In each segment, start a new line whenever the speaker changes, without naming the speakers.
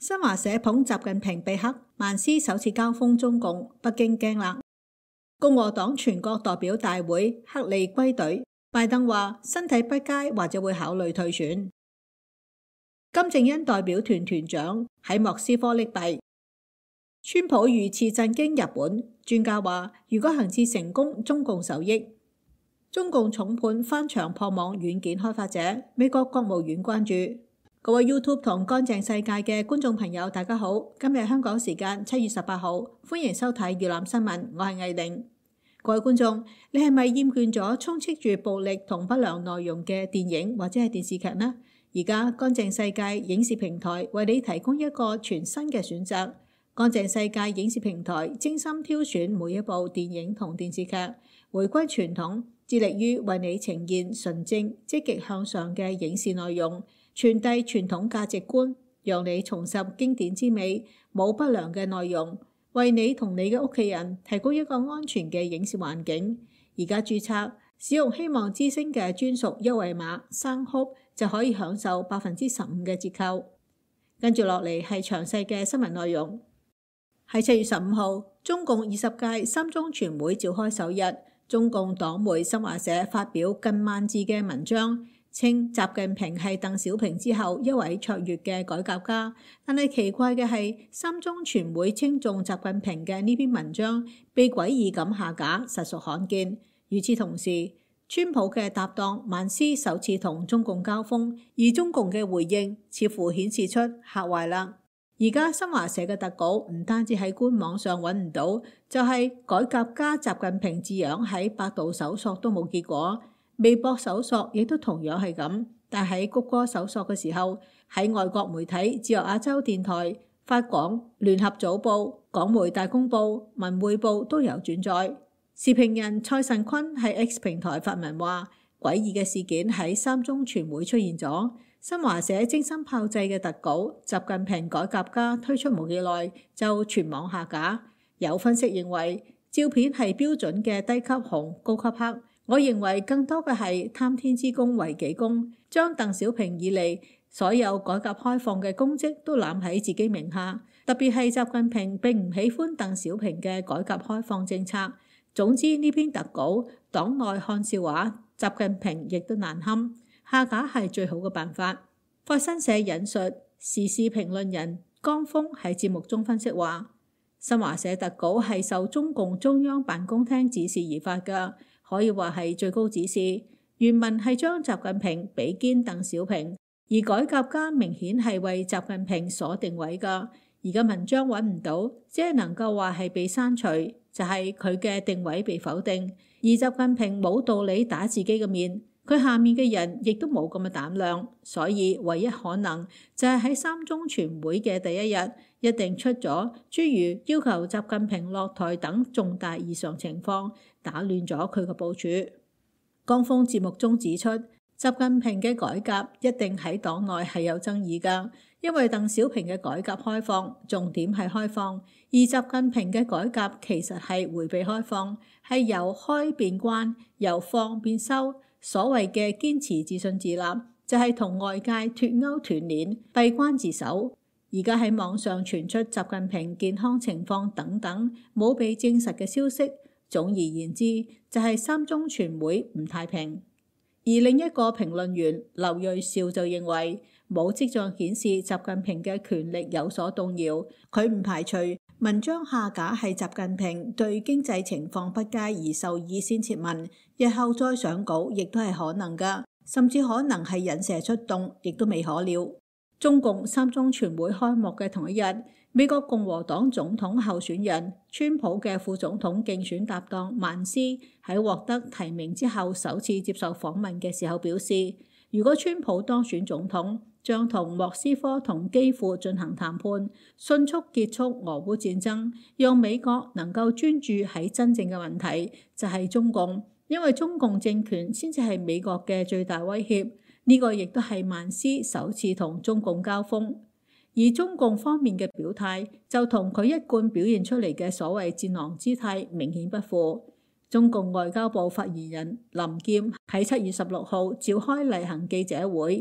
新華社捧習近平被黑，萬斯首次交鋒中共，北京驚啦。共和黨全國代表大會，克利歸隊，拜登話身體不佳或者會考慮退選。金正恩代表團團長喺莫斯科溺斃。川普遇刺震驚日本，專家話如果行刺成功，中共受益。中共重判翻牆破網軟件開發者，美國國務院關注。各位 YouTube 同乾淨世界嘅觀眾朋友，大家好，今日香港時間7月18號，歡迎收睇粵覽新聞，我係魏玲。各位觀眾，你係咪厭倦咗充斥住暴力同不良內容嘅電影或者係電視劇呢？而家乾淨世界影視平台為你提供一個全新嘅選擇。乾淨世界影視平台精心挑選每一部電影同電視劇，回歸傳統，致力於為你呈現純正、積極向上嘅影視內容，傳遞傳統價值觀，讓你重拾經典之美，冇不良嘅內容，為你同你嘅屋企人提供一個安全嘅影視環境。而家註冊使用希望之星嘅專屬優惠碼生哭，就可以享受15%嘅折扣。跟住落嚟係詳細嘅新聞內容。喺7月15號，中共20屆三中全會召開首日，中共黨媒新華社發表近萬字嘅文章，稱習近平係鄧小平之後一位卓越嘅改革家。但係奇怪嘅係，三中全會稱頌習近平嘅呢篇文章被詭異咁下架，實屬罕見。與此同時，川普嘅搭檔萬斯首次同中共交鋒，而中共嘅回應似乎顯示出嚇壞啦。而家新華社嘅特稿唔單止喺官網上揾唔到，就係改革家習近平字樣喺百度搜索都冇結果，微博搜索亦都同樣係咁。但喺谷歌搜索嘅時候，喺外國媒體自由亞洲電台、法廣、聯合早報、港媒大公報、文匯報都有轉載。時評人蔡慎坤喺 X 平台發文話，詭異嘅事件喺三中全會出現咗。新華社精心炮製嘅特稿，習近平改革家推出冇幾耐就全網下架。有分析認為，照片係標準嘅低級紅高級黑。我認為更多嘅係貪天之功為己功，將鄧小平以嚟所有改革開放嘅功績都攬喺自己名下。特別係習近平並唔喜歡鄧小平嘅改革開放政策。總之呢篇特稿，黨內看笑話，習近平亦都難堪。下架係最好嘅辦法。法新社引述時事評論人江峰喺節目中分析話，新華社特稿係受中共中央辦公廳指示而發嘅，可以話係最高指示。原文係將習近平比肩鄧小平，而改革家明顯係為習近平所定位嘅。而家文章揾唔到，只係能夠話係被刪除，就係佢嘅定位被否定。而習近平冇道理打自己嘅面。佢下面嘅人亦都冇咁嘅膽量，所以唯一可能就係喺三中全會嘅第一日，一定出咗諸如要求習近平落台等重大異常情況，打亂咗佢嘅部署。江峰節目中指出，習近平嘅改革一定喺黨內係有爭議㗎，因為鄧小平嘅改革開放重點係開放，而習近平嘅改革其實係迴避開放，係由開變關，由放變收。所謂嘅堅持自信自立，就係同外界脫鈎斷鏈，閉關自守。而家喺網上傳出習近平健康情況等等冇被證實嘅消息，總而言之就係三中全會唔太平。而另一個評論員劉銳紹就認為，冇跡象顯示習近平嘅權力有所動搖，佢唔排除文章下架係習近平對經濟情況不佳而受意先設文，日後再上稿亦都係可能㗎，甚至可能係引蛇出洞，亦都未可料。中共三中全會開幕嘅同一日，美國共和黨總統候選人川普嘅副總統競選搭檔萬斯喺獲得提名之後首次接受訪問嘅時候表示，如果川普當選總統，將同莫斯科同基輔進行談判，迅速結束俄烏戰爭，讓美國能夠專注喺真正嘅問題，就係中共，因為中共政權先至係美國嘅最大威脅。呢個亦都係萬斯首次同中共交鋒，而中共方面嘅表態就同佢一貫表現出嚟嘅所謂戰狼姿態明顯不符。中共外交部發言人林劍喺7月16號召開例行記者會，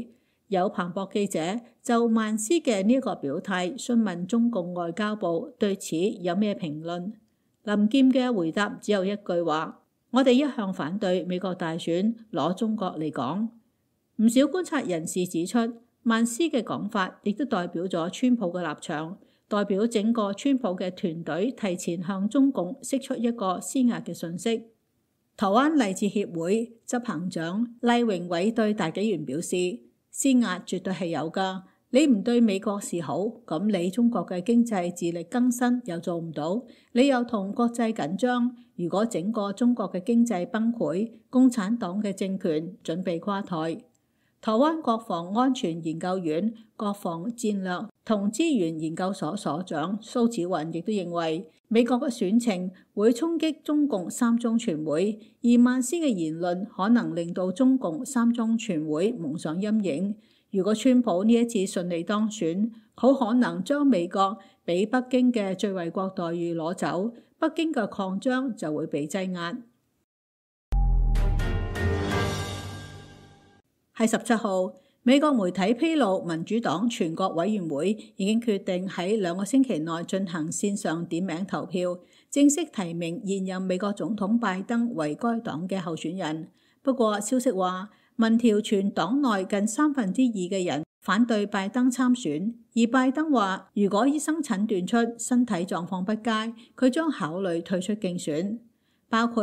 有彭博記者就曼斯嘅呢個表態詢問中共外交部對此有咩評論。林劍嘅回答只有一句話：我哋一向反對美國大選攞中國嚟講。唔少觀察人士指出，曼斯嘅講法亦都代表咗川普嘅立場，代表整個川普嘅團隊提前向中共釋出一個施壓嘅訊息。台灣勵志協會執行長厲榮偉對大紀元表示，施壓絕對係有㗎，你唔對美國示好，咁你中國嘅經濟自力更生又做唔到，你又同國際緊張，如果整個中國嘅經濟崩潰，共產黨嘅政權準備垮台。台灣國防安全研究院國防戰略同資源研究所所長蘇紫雲亦都認為，美國嘅選情會衝擊中共三中全會，而曼斯嘅言論可能令到中共三中全會蒙上陰影。如果川普呢一次順利當選，好可能將美國俾北京嘅最惠國待遇攞走，北京嘅擴張就會被擠壓。喺17號，美國媒體披露，民主黨全國委員會已經決定喺2個星期內進行線上點名投票，正式提名現任美國總統拜登為該黨嘅候選人。不過消息話，民調全黨內近2/3嘅人反對拜登參選，而拜登話如果醫生診斷出身體狀況不佳，佢將考慮退出競選。包括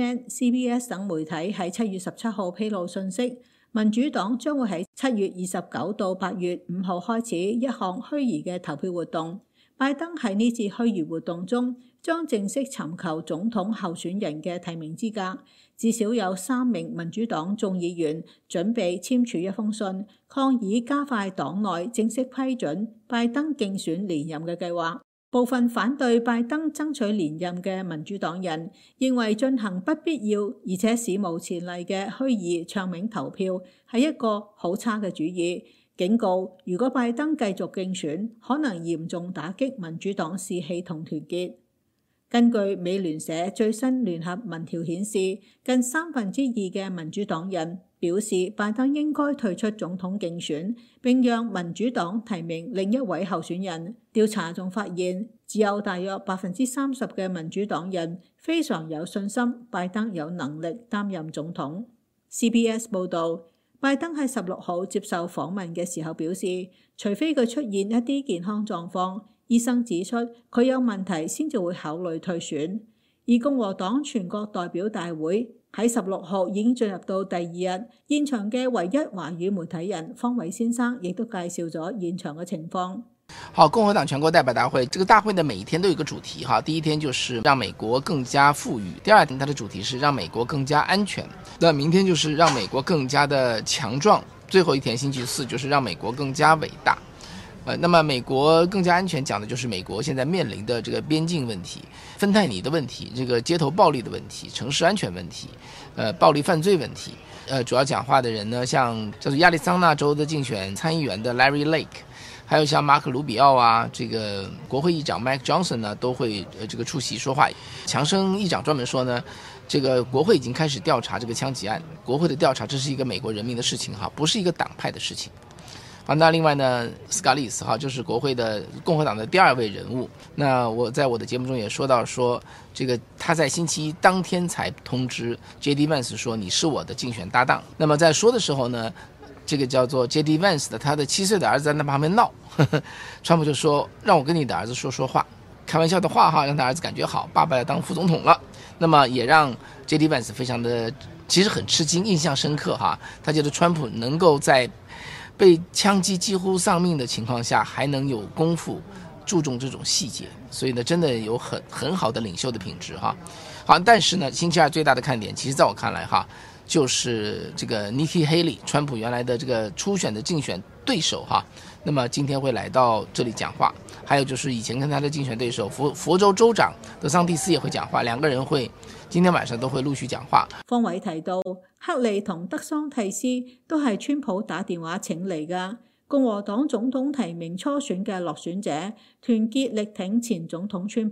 CNN、CBS 等媒體喺7月17號披露信息，民主黨將會喺7月29到8月5號開始一項虛擬嘅投票活動。拜登喺呢次虛擬活動中將正式尋求總統候選人嘅提名資格。至少有3名民主黨眾議員準備簽署一封信，抗議加快黨內正式批准拜登競選連任嘅計劃。部分反對拜登爭取連任嘅民主黨人認為進行不必要而且史無前例嘅虛擬唱名投票係一個好差嘅主意，警告如果拜登繼續競選，可能嚴重打擊民主黨士氣同團結。根據美聯社最新聯合民調顯示，近2/3嘅民主黨人表示拜登應該退出總統競選，並讓民主黨提名另一位候選人。調查仲發現，只有大約30%嘅民主黨人非常有信心拜登有能力擔任總統。CBS 報導，拜登喺16號接受訪問嘅時候表示，除非佢出現一啲健康狀況，醫生指出佢有問題先至會考慮退選。而共和黨全國代表大會喺16號已經進入到第2日，現場嘅唯一華語媒體人方偉先生亦都介紹咗現場嘅情況。
好，共和黨全國代表大會，這個大會呢每一天都有一個主題哈。第一天就是讓美國更加富裕，第二天它的主題是讓美國更加安全。那明天就是讓美國更加的強壯，最後一天星期4就是讓美國更加偉大。那麼美國更加安全講的就是美國現在面臨的這個邊境問題、芬太尼的問題、這個街頭暴力的問題、城市安全問題、暴力犯罪問題。主要講話的人呢，像叫做亞利桑那州的競選參議員的 Larry Lake， 還有像馬可魯比奧啊，這個國會議長 Mike Johnson 呢，都會這個出席說話。強生議長專門說呢，這個國會已經開始調查這個槍擊案，國會的調查這是一個美國人民的事情哈，不是一個黨派的事情。那另外呢，斯卡利斯哈就是國會的共和黨的第2位人物。那我在我的節目中也說到說，這個他在星期一當天才通知 J.D. Vance 說你是我的競選搭檔。那麼在說的時候呢，這個叫做 J.D. Vance 的他的7歲的兒子在那旁邊鬧，川普就說讓我跟你的兒子說說話，開玩笑的話哈，讓他兒子感覺好，爸爸要當副總統了。那麼也讓 J.D. Vance 非常的其實很吃驚，印象深刻哈。他覺得川普能夠在被槍擊幾乎喪命的情況下，還能有功夫注重這種細節，所以呢，真的有很好的領袖的品質哈。好，但是呢，星期2最大的看點，其實在我看來哈，就是這個 Nikki Haley， 川普原來的這個初選的競選對手哈。那麼今天會來到這裡講話，還有就是以前跟他的競選對手佛州州長德桑蒂斯也會講話，兩個人會今天晚上都會陸續講話。
方偉提到，克利同德桑蒂斯都係川普打電話請嚟㗎。共和黨總統提名初選嘅落選者團結力挺前總統川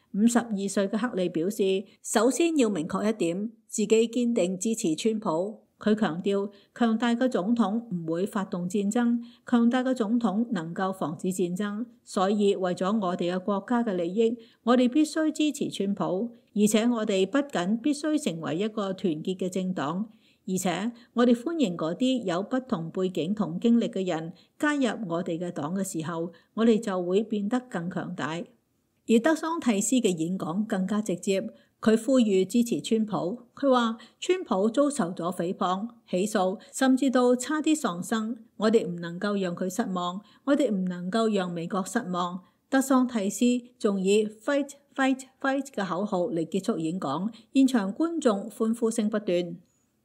普。52歲嘅克利表示，首先要明確一點，自己堅定支持川普。 佢強調，強大嘅總統唔會發動戰爭，強大嘅總統能夠防止戰爭。所以為咗我哋嘅國家嘅利益，我哋必須支持川普，而且我哋不僅必須成為一個團結嘅政黨，而且我哋歡迎嗰啲有不同背景同經歷嘅人加入我哋嘅黨嘅時候，我哋就會變得更強大。而德桑蒂斯嘅演講更加直接。佢呼籲支持川普，佢話川普遭受咗誹謗、起訴，甚至到差啲喪生。我哋唔能夠讓佢失望，我哋唔能夠讓美國失望。德桑蒂斯仲以 Fight Fight Fight 嘅口號嚟結束演講，現場觀眾歡呼聲不斷。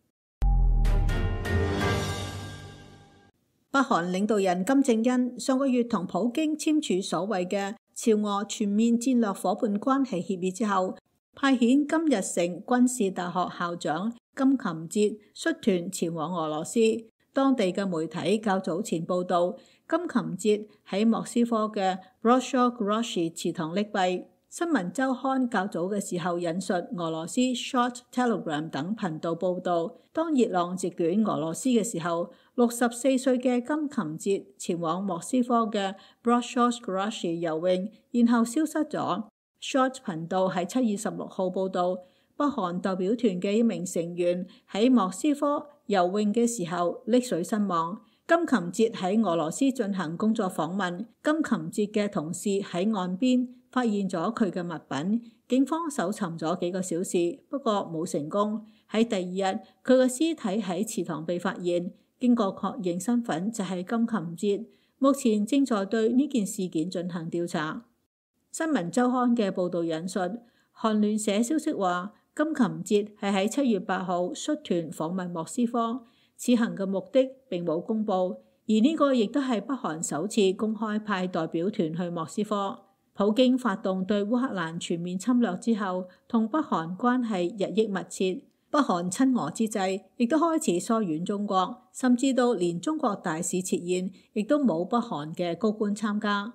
北韓領導人金正恩上個月同普京簽署所謂嘅朝俄全面戰略夥伴關係協議之後，派遣金日成軍事大學校長金琴哲率團前往俄羅斯。當地嘅媒體較早前報道，金琴哲喺莫斯科嘅 Broshoy Groshi 祠堂溺斃。新聞週刊較早嘅時候引述俄羅斯 Short Telegram 等頻道報道，當熱浪席捲俄羅斯嘅時候，64歲嘅金琴哲前往莫斯科嘅 Broshoy Groshi 游泳，然後消失咗。Short 頻道喺7月16號報道，北韓代表團嘅一名成員喺莫斯科游泳嘅時候溺水身亡。金琴哲喺俄羅斯進行工作訪問，金琴哲嘅同事喺岸邊發現咗佢嘅物品，警方搜尋咗幾個小時，不過冇成功。喺第二日，佢嘅屍體喺祠堂被發現，經過確認身份就係金琴哲，目前正在對呢件事件進行調查。新聞週刊嘅報導引述韓聯社消息話，金琴哲係喺7月8號率團訪問莫斯科，此行嘅目的並冇公佈，而呢個亦都係北韓首次公開派代表團去莫斯科。普京發動對烏克蘭全面侵略之後，同北韓關係日益密切。北韓親俄之際，亦都開始疏遠中國，甚至到連中國大使設宴，亦都冇北韓嘅高官參加。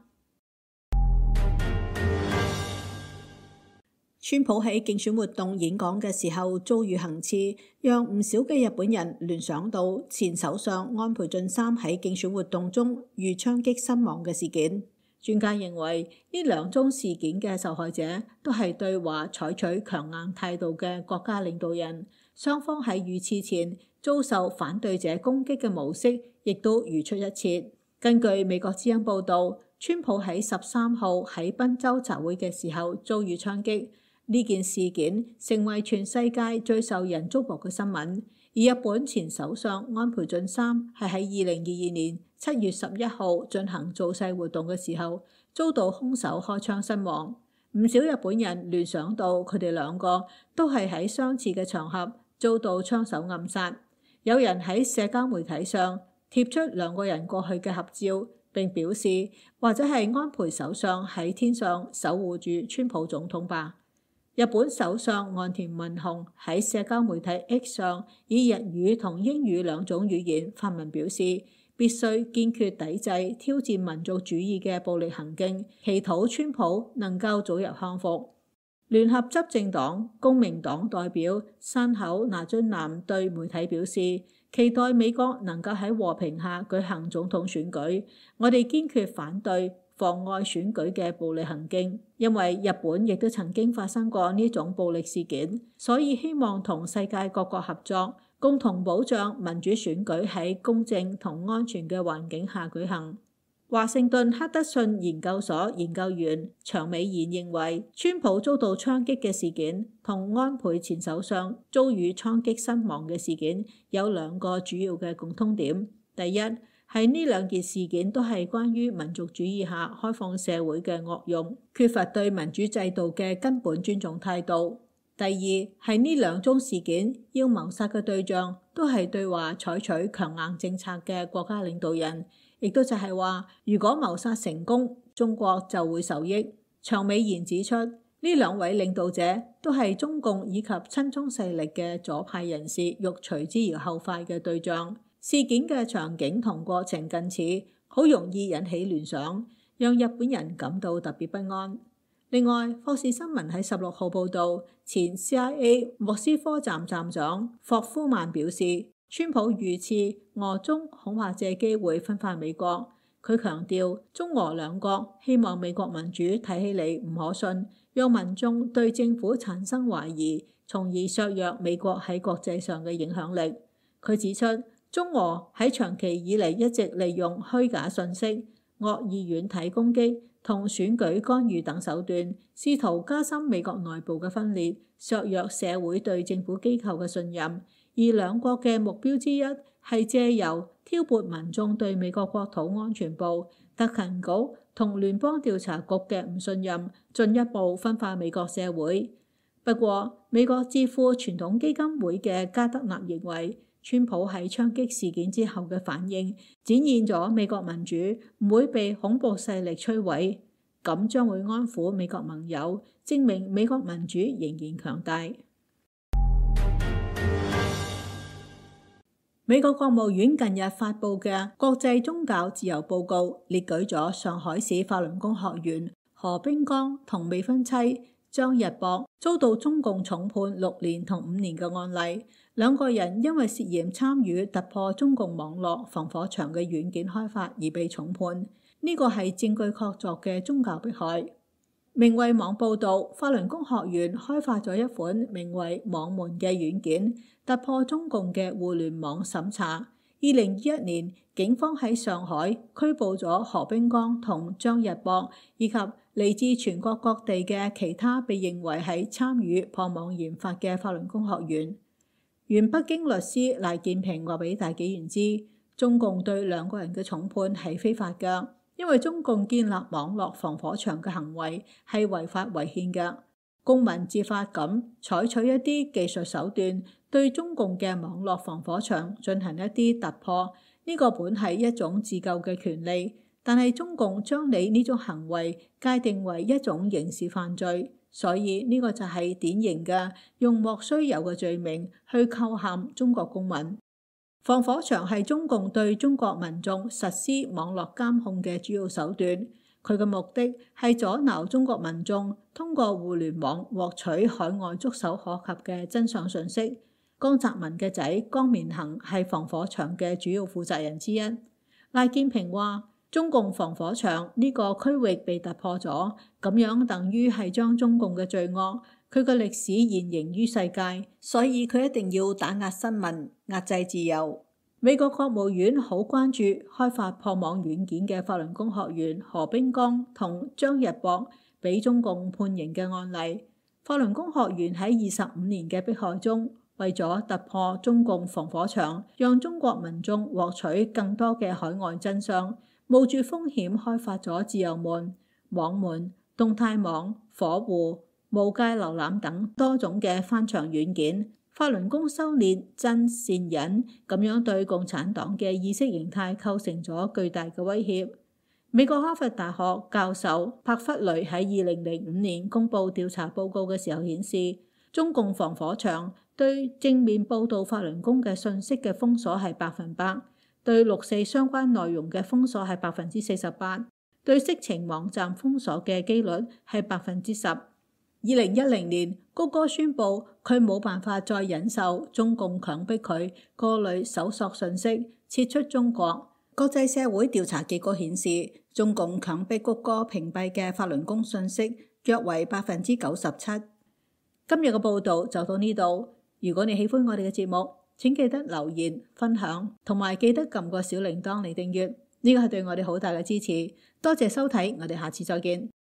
川普喺競選活動演講嘅時候遭遇行刺，讓唔少嘅日本人聯想到前首相安倍晉三喺競選活動中遇槍擊身亡嘅事件。專家認為呢兩宗事件嘅受害者都係對華採取強硬態度嘅國家領導人，雙方喺遇刺前遭受反對者攻擊嘅模式亦都如出一轍。根據美國之音報導，川普喺13號喺賓州集會嘅時候遭遇槍擊。呢件事件成為全世界最受人矚目嘅新聞，而日本前首相安倍晉三係喺2022年7月11號進行造勢活動嘅時候，遭到兇手開槍身亡。唔少日本人聯想到佢哋兩個都係喺相似嘅場合遭到槍手暗殺。有人喺社交媒體上貼出兩個人過去嘅合照，並表示或者係安倍首相喺天上守護住川普總統吧。日本首相岸田文雄喺社交媒體 X 上以日語同英語兩種語言發文表示，必須堅決抵制挑戰民族主義嘅暴力行徑，祈禱川普能夠早日康復。聯合執政黨公明黨代表山口那津男對媒體表示，期待美國能夠喺和平下舉行總統選舉。我哋堅決反對妨礙選舉嘅暴力行徑，因為日本亦都曾經發生過呢種暴力事件，所以希望同世界各國合作，共同保障民主選舉喺公正同安全嘅環境下舉行。華盛頓赫德遜研究所研究員長美賢認為，川普遭到槍擊嘅事件同安倍前首相遭遇槍擊身亡嘅事件有兩個主要嘅共通點。第一，係呢兩件事件都係關於民族主義下開放社會嘅惡用，缺乏對民主制度嘅根本尊重態度。第二，係呢兩宗事件要謀殺嘅對象都係對華採取強硬政策嘅國家領導人，亦都就係話，如果謀殺成功，中國就會受益。長美賢指出，呢兩位領導者都係中共以及親中勢力嘅左派人士欲隨之而後快嘅對象。事件嘅場景同過程近似，好容易引起聯想，讓日本人感到特別不安。另外，霍士新聞喺16號報導，前 CIA 莫斯科站站長霍夫曼表示， 川普遇刺，俄中恐怕借機會分化美國。佢強調，中俄兩國希望美國民主睇起嚟唔可信，讓民眾對政府產生懷疑，從而削弱美國喺國際上嘅影響力。佢指出，中俄喺長期以嚟一直利用虛假信息、惡意軟體攻擊同選舉干預等手段，試圖加深美國內部嘅分裂，削弱社會對政府機構嘅信任。而兩國嘅目標之一係借由挑撥民眾對美國國土安全部、特勤局同聯邦調查局嘅唔信任，進一步分化美國社會。不過，美國智庫傳統基金會嘅加德納認為，川普喺槍擊事件之後嘅反應，展現咗美國民主唔會被恐怖勢力摧毀，咁將會安撫美國盟友，證明美國民主仍然強大。美國國務院近日發布嘅國際宗教自由報告，列舉咗上海市法輪功學員何冰剛同未婚妻張日博遭到中共重判6年同5年嘅案例。兩個人因為涉嫌參與突破中共網絡防火牆嘅軟件開發而被重判，呢個係證據確鑿嘅宗教迫害。明慧網報導，法輪功學員開發咗一款名為網門嘅軟件，突破中共嘅互聯網審查。2021年，警方喺上海拘捕咗何冰剛同張日博，以及嚟自全國各地嘅其他被認為係參與破網研發嘅法輪功學員。原北京律師賴建平話俾大紀元知，中共對兩個人嘅重判係非法㗎。因為中共建立網絡防火牆嘅行為係違法違憲嘅，公民自發咁採取一啲技術手段對中共嘅網絡防火牆進行一啲突破，呢個本係一種自救嘅權利，但係中共將你呢種行為界定為一種刑事犯罪，所以呢個就係典型嘅用莫須有嘅罪名去構陷中國公民。防火牆係中共對中國民眾實施網絡監控嘅主要手段，佢嘅目的係阻撓中國民眾通過互聯網獲取海外觸手可及嘅真相信息。江澤民嘅仔江綿恒係防火牆嘅主要負責人之一。賴建平話：中共防火牆呢個區域被突破咗，咁樣等於係將中共嘅罪惡，佢嘅歷史現形於世界，所以佢一定要打壓新聞，壓制自由。美國國務院好關注開發破網軟件嘅法輪功學員何冰剛同張日博俾中共判刑嘅案例。法輪功學員喺25年嘅迫害中，為咗突破中共防火牆，讓中國民眾獲取更多嘅海外真相，冒住風險開發咗自由門、網門、動態網、火狐、無界瀏覽等多種嘅翻牆軟件。法輪功修煉真善忍，咁樣對共產黨嘅意識形態構成咗巨大嘅威脅。美國哈佛大學教授柏弗雷喺2005年公佈調查報告嘅時候顯示，中共防火牆對正面報導法輪功嘅信息嘅封鎖係100%，對6.4相關內容嘅封鎖係48%，對色情網站封鎖嘅機率係10%。2010年，谷歌宣布佢冇辦法再忍受中共強迫佢過濾搜索信息，撤出中國。國際社會調查結果顯示，中共強迫谷歌屏蔽嘅法輪功信息約為97%。今日嘅報導就到呢度。如果你喜歡我哋嘅節目，請記得留言、分享，同埋記得撳個小鈴鐺嚟訂閱，呢個係對我哋好大嘅支持。多謝收睇，我哋下次再見。